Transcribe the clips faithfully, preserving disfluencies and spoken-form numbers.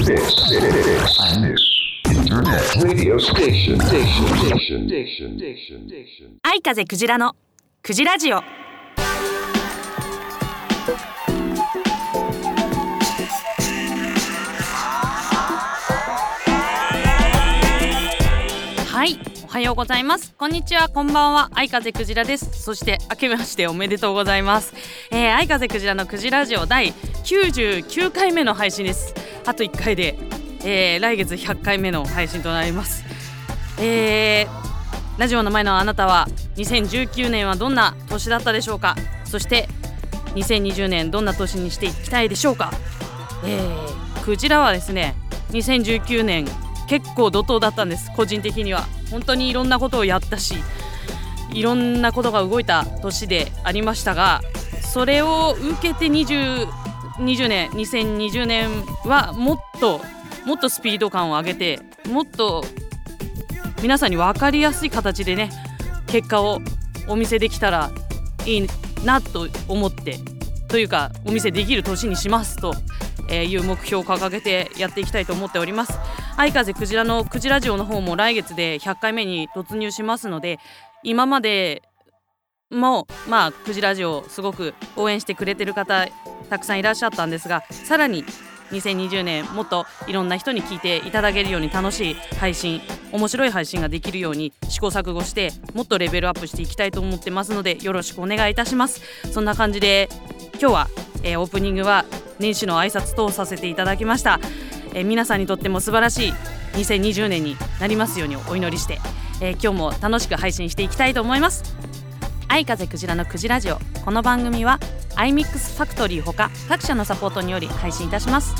Internet radio station. Station. Station. Station. Station. 愛風クジラのクジラジオ。はい、おはようございます。こんにちは、こんばんは。愛風クジラです。そして明けましておめでとうございます。えー、愛風クジラのクジラジオ第きゅうじゅうきゅうかいめの配信です。あといっかいで、えー、来月ひゃっかいめの配信となります。えーラジオの前のあなたはにせんじゅうきゅうねんはどんな年だったでしょうか。そしてにせんにじゅうねんどんな年にしていきたいでしょうか。えー、クジラはですね、にせんじゅうきゅうねん結構怒涛だったんです。個人的には本当にいろんなことをやったし、いろんなことが動いた年でありましたが、それを受けてにじゅう、にじゅうねんにせんにじゅうねんはもっともっとスピード感を上げて、もっと皆さんに分かりやすい形でね、結果をお見せできたらいいなと思って、というかお見せできる年にしますという目標を掲げてやっていきたいと思っております。愛風クジラのクジラジオの方も来月でひゃっかいめに突入しますので、今までもまあクジラジオすごく応援してくれてる方たくさんいらっしゃったんですが、さらににせんにじゅうねんもっといろんな人に聞いていただけるように、楽しい配信、面白い配信ができるように試行錯誤して、もっとレベルアップしていきたいと思ってますので、よろしくお願いいたします。そんな感じで今日は、えー、オープニングは年始の挨拶とさせていただきました。えー、皆さんにとっても素晴らしいにせんにじゅうねんになりますようにお祈りして、えー、今日も楽しく配信していきたいと思います。愛風クジラのクジラジオ。この番組はアイミックスファクトリーほか各社のサポートにより配信いたします。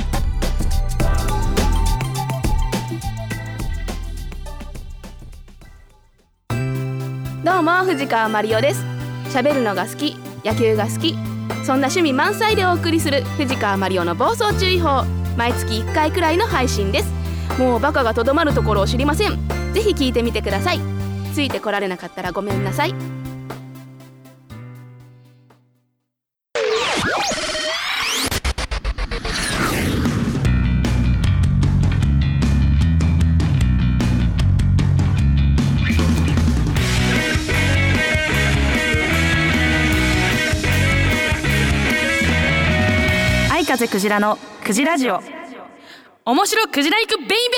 どうも、藤川マリオです。喋るのが好き、野球が好き、そんな趣味満載でお送りする藤川マリオの暴走注意報。毎月いっかいくらいの配信です。もうバカがとどまるところを知りません。ぜひ聞いてみてください。ついてこられなかったらごめんなさい。 愛風クジラのクジラジオ。面白クジラ行くベイベー。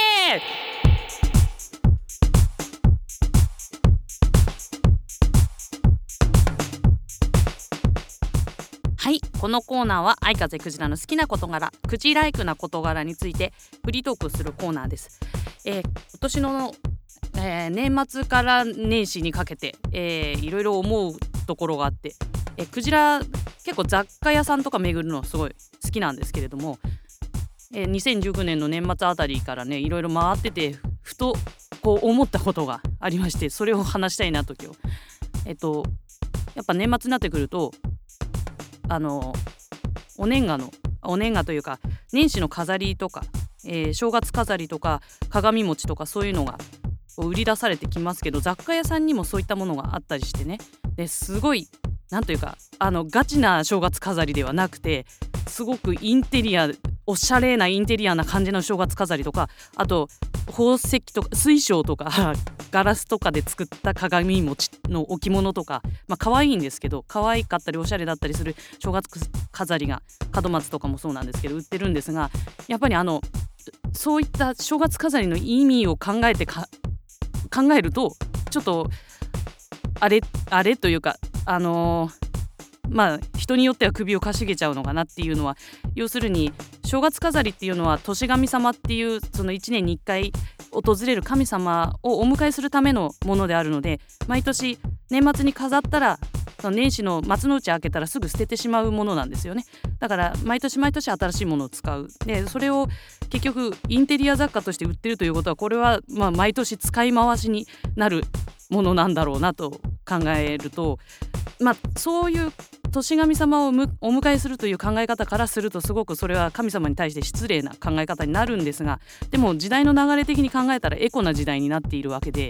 はい、このコーナーは愛風クジラの好きな事柄、クジライクな事柄についてフリートークするコーナーです。えー、今年の、えー、年末から年始にかけて、えー、いろいろ思うところがあって、えー、クジラ結構雑貨屋さんとか巡るのすごい好きなんですけれども、えー、にせんじゅうきゅうねんの年末あたりからね、いろいろ回ってて、ふとこう思ったことがありまして、それを話したいなと今日。えっとやっぱ年末になってくると、あのお年賀のお年賀というか年始の飾りとか、えー、正月飾りとか鏡餅とか、そういうのが売り出されてきますけど、雑貨屋さんにもそういったものがあったりしてね、ですごいなんというか、あのガチな正月飾りではなくて、すごくインテリア、おしゃれなインテリアな感じの正月飾りとか、あと宝石とか水晶とかガラスとかで作った鏡餅の置物とか、まあ可愛いんですけど、可愛かったりおしゃれだったりする正月飾りが門松とかもそうなんですけど売ってるんですが、やっぱりあのそういった正月飾りの意味を考えてか考えると、ちょっとあれあれというか、あのー、まあ人によっては首をかしげちゃうのかなっていうのは、要するに正月飾りっていうのは年神様っていう、そのいちねんにいっかい訪れる神様をお迎えするためのものであるので、毎年年末に飾ったら、その年始の松の内開けたらすぐ捨ててしまうものなんですよね。だから毎年毎年新しいものを使う。でそれを結局インテリア雑貨として売ってるということは、これはまあ毎年使い回しになるものなんだろうなと考えると、まあそういう年神様をお迎えするという考え方からすると、すごくそれは神様に対して失礼な考え方になるんですが、でも時代の流れ的に考えたらエコな時代になっているわけで、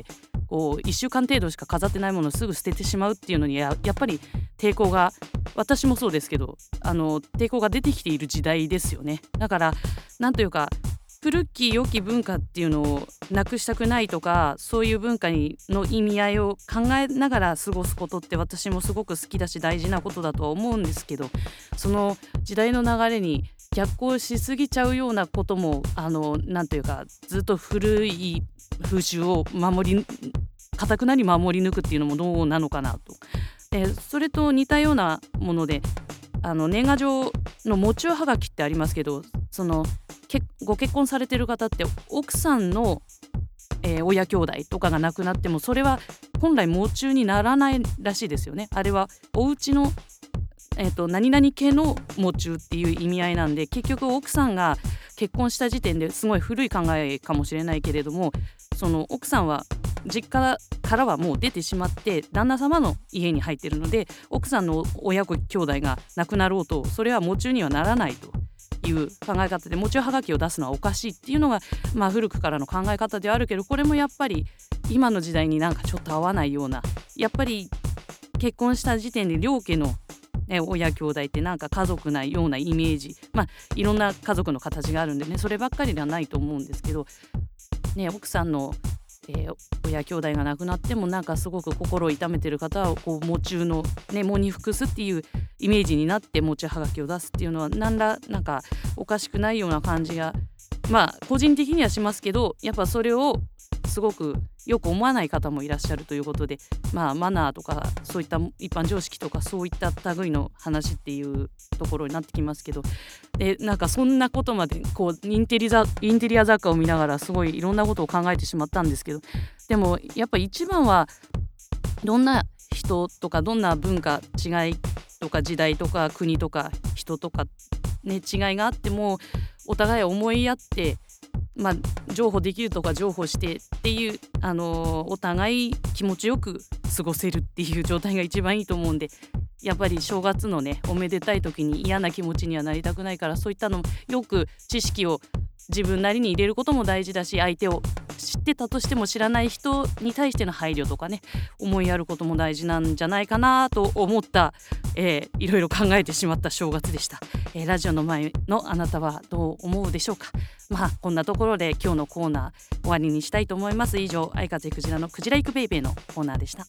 こういっしゅうかん程度しか飾ってないものをすぐ捨ててしまうっていうのに や, やっぱり抵抗が、私もそうですけどあの抵抗が出てきている時代ですよね。だからなんというか古き良き文化っていうのをなくしたくないとか、そういう文化にの意味合いを考えながら過ごすことって私もすごく好きだし大事なことだとは思うんですけど、その時代の流れに逆行しすぎちゃうようなこともあのなんというかずっと古い風習を守り堅くなり守り抜くっていうのもどうなのかなと。でそれと似たようなものであの年賀状の喪中はがきってありますけど、そのけご結婚されてる方って奥さんの、えー、親兄弟とかが亡くなってもそれは本来喪中にならないらしいですよね。あれはお家の、えーと、何々家の喪中っていう意味合いなんで、結局奥さんが結婚した時点ですごい古い考えかもしれないけれども、その奥さんは実家からはもう出てしまって旦那様の家に入っているので、奥さんの親子兄弟が亡くなろうとそれは喪中にはならないという考え方で、喪中はがきを出すのはおかしいっていうのが、まあ、古くからの考え方ではあるけど、これもやっぱり今の時代になんかちょっと合わないような、やっぱり結婚した時点で両家の、ね、親兄弟ってなんか家族なようなイメージ、まあいろんな家族の形があるんでね、そればっかりではないと思うんですけど、ね、奥さんのえー、親兄弟が亡くなってもなんかすごく心を痛めてる方はこう喪中の、ね、喪に服すっていうイメージになって喪中はがきを出すっていうのは何らなんかおかしくないような感じがまあ個人的にはしますけど、やっぱそれをすごくよく思わない方もいらっしゃるということで、まあマナーとかそういった一般常識とかそういった類の話っていうところになってきますけど、でなんかそんなことまでこうインテリザインテリア雑貨を見ながらすごいいろんなことを考えてしまったんですけど、でもやっぱ一番はどんな人とかどんな文化違いとか時代とか国とか人とか、ね、違いがあってもお互い思いやって、まあ、譲歩できるとか譲歩してっていう、あのー、お互い気持ちよく過ごせるっていう状態が一番いいと思うんで、やっぱり正月のねおめでたい時に嫌な気持ちにはなりたくないから、そういったのよく知識を自分なりに入れることも大事だし、相手を知ってたとしても知らない人に対しての配慮とかね、思いやることも大事なんじゃないかなと思った、えー、いろいろ考えてしまった正月でした、えー、ラジオの前のあなたはどう思うでしょうか。まあこんなところで今日のコーナー終わりにしたいと思います。以上、相風クジラのクジライクベイベーのコーナーでした。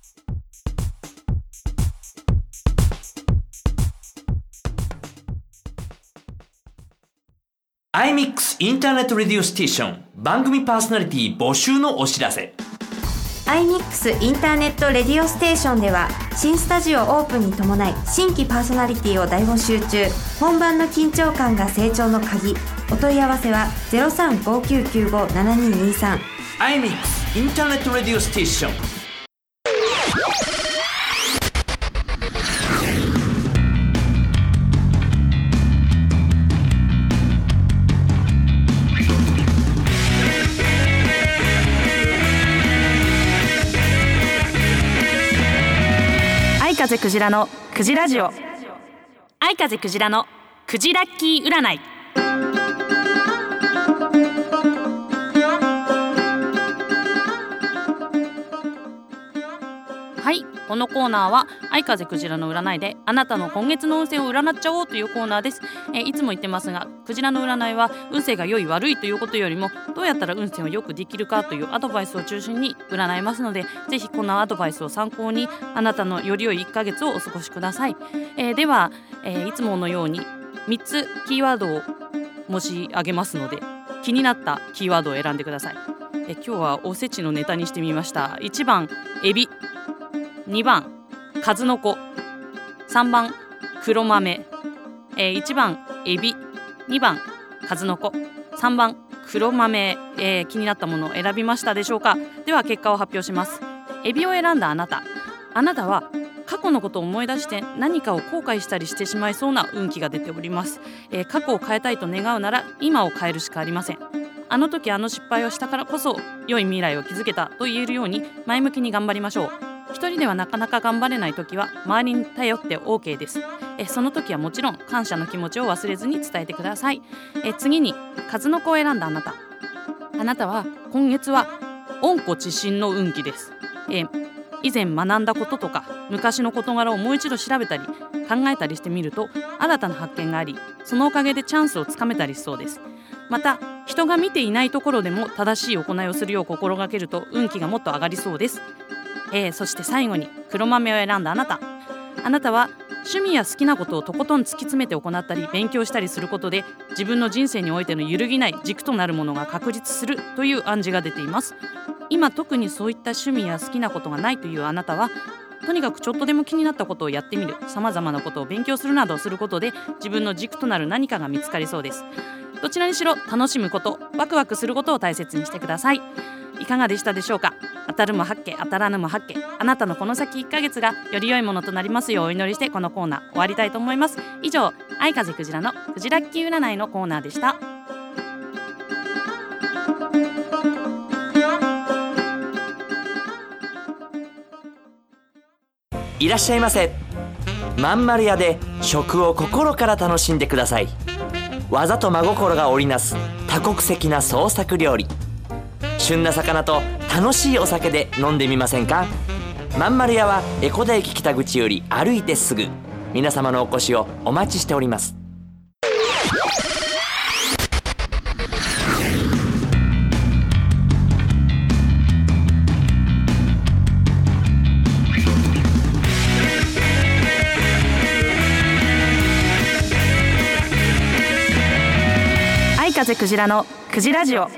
アイミックス インターネットレディオステーション番組パーソナリティ募集のお知らせ。 アイミックス インターネットレディオステーションでは新スタジオオープンに伴い新規パーソナリティを大募集中。本番の緊張感が成長の鍵。お問い合わせは ゼロさん ごきゅうきゅうご ななににさん。 アイミックス インターネットレディオステーション。 相風クジラのクジラジオ。相風クジラのクジラッキー占い。はい、このコーナーは相風クジラの占いであなたの今月の運勢を占っちゃおうというコーナーです。えいつも言ってますが、クジラの占いは運勢が良い悪いということよりもどうやったら運勢を良くできるかというアドバイスを中心に占いますので、ぜひこのアドバイスを参考にあなたのより良いいっかげつをお過ごしください。えー、では、えー、いつものようにみっつキーワードを申し上げますので、気になったキーワードを選んでください。えー、今日はおせちのネタにしてみました。いちばんエビ、にばん数の子、さんばん黒豆、えー、いちばんエビ、にばん数の子、さんばん黒豆、えー、気になったものを選びましたでしょうか。では結果を発表します。エビを選んだあなた、あなたは過去のことを思い出して何かを後悔したりしてしまいそうな運気が出ております。えー、過去を変えたいと願うなら今を変えるしかありません。あの時あの失敗をしたからこそ良い未来を築けたと言えるように前向きに頑張りましょう。一人ではなかなか頑張れない時は周りに頼って OK です。えその時はもちろん感謝の気持ちを忘れずに伝えてください。え次に数の子を選んだあなた、あなたは今月は温故知新の運気です。えー、以前学んだこととか昔の事柄をもう一度調べたり考えたりしてみると新たな発見があり、そのおかげでチャンスをつかめたりしそうです。また人が見ていないところでも正しい行いをするよう心がけると運気がもっと上がりそうです。えー、そして最後に黒豆を選んだあなたあなたは趣味や好きなことをとことん突き詰めて行ったり勉強したりすることで自分の人生においての揺るぎない軸となるものが確立するという暗示が出ています。今特にそういった趣味や好きなことがないというあなたはとにかくちょっとでも気になったことをやってみる、さまざまなことを勉強するなどすることで自分の軸となる何かが見つかりそうです。どちらにしろ楽しむこと、ワクワクすることを大切にしてください。いかがでしたでしょうか。当たるも八卦、当たらぬも八卦。あなたのこの先いっかげつがより良いものとなりますようお祈りしてこのコーナー終わりたいと思います。以上、愛風クジラのクジラッキー占いのコーナーでした。 いらっしゃいませ。まんまる屋で食を心から楽しんでください。技と真心が織りなす多国籍な創作料理、旬な魚と楽しいお酒で飲んでみませんか。まんまる屋は江古田駅北口より歩いてすぐ。皆様のお越しをお待ちしております。 愛風クジラのクジラジオ。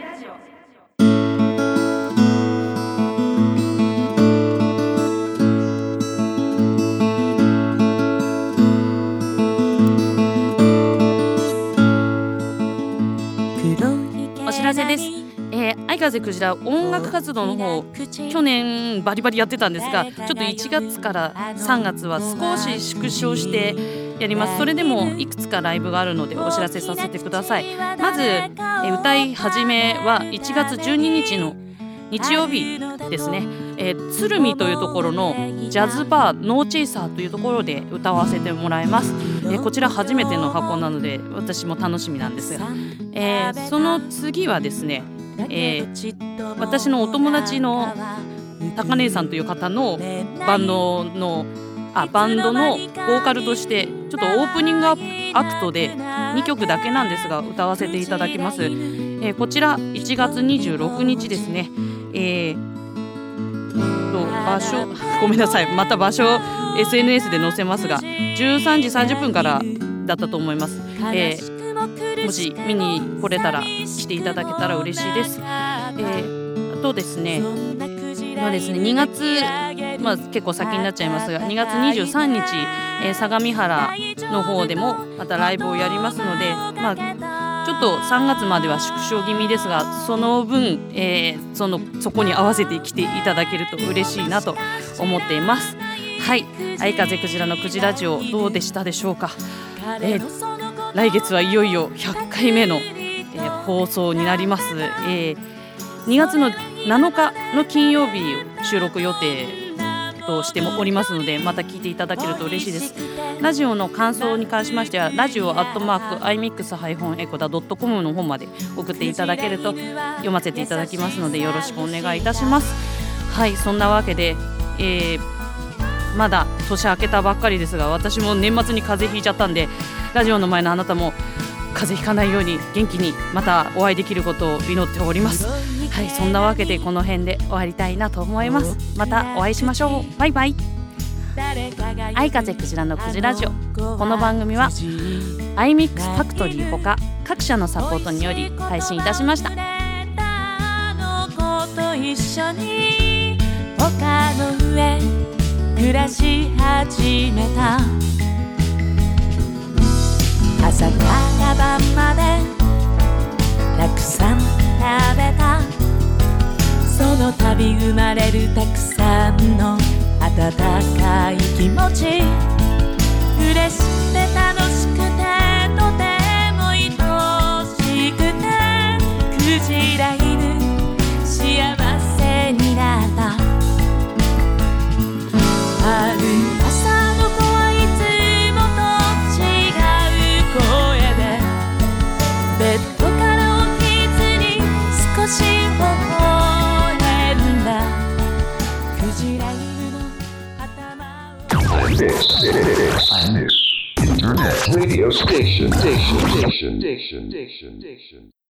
お知らせです。えー、愛風クジラ音楽活動の方去年バリバリやってたんですが、ちょっといちがつからさんがつは少し縮小してやります。それでもいくつかライブがあるのでお知らせさせてください。まず、えー、歌い始めはいちがつじゅうににちの日曜日ですね、えー、鶴見というところのジャズバーノーチェイサーというところで歌わせてもらいます。えー、こちら初めての箱なので私も楽しみなんですが、えー、その次はですね、えー、私のお友達の高姉さんという方のバンドのあバンドのボーカルとしてちょっとオープニングアクトでにきょくだけなんですが歌わせていただきます。えー、こちらいちがつにじゅうろくにちですね。えー、と場所ごめんなさいまた場所 エスエヌエス で載せますがじゅうさんじさんじゅっぷんからだったと思います。えー、もし見に来れたら来ていただけたら嬉しいです。えー、あとですねまあですねにがつ、まあ、結構先になっちゃいますがにがつにじゅうさんにち、えー、相模原の方でもまたライブをやりますので、まあ、ちょっとさんがつまでは縮小気味ですがその分、えー、そのそこに合わせて来ていただけると嬉しいなと思っています。はい、愛風クジラのクジラジオどうでしたでしょうか。えー、来月はいよいよひゃっかいめの、えー、放送になります。えー、にがつのなのかの金曜日収録予定としてもおりますのでまた聞いていただけると嬉しいです。ラジオの感想に関しましてはラジオアットマークアイミックスハイフンエコダドットコムの方まで送っていただけると読ませていただきますのでよろしくお願いいたします。はい、そんなわけで、えー、まだ年明けたばっかりですが私も年末に風邪ひいちゃったんでラジオの前のあなたも風邪ひかないように元気にまたお会いできることを祈っております。はい、そんなわけでこの辺で終わりたいなと思います。またお会いしましょう。バイバイ。愛風クジラのクジラジオ。この番組はアイミックスファクトリーほか各社のサポートにより配信いたしました。一緒に丘の上暮らし始めた朝から晩までたくさん食べたその度生まれるたくさんの温かい気持ち嬉しくて楽しくてとても愛しくてクジラ犬幸せになった春朝の子はいつもと違う声で Station. Station. Station. Station. Station.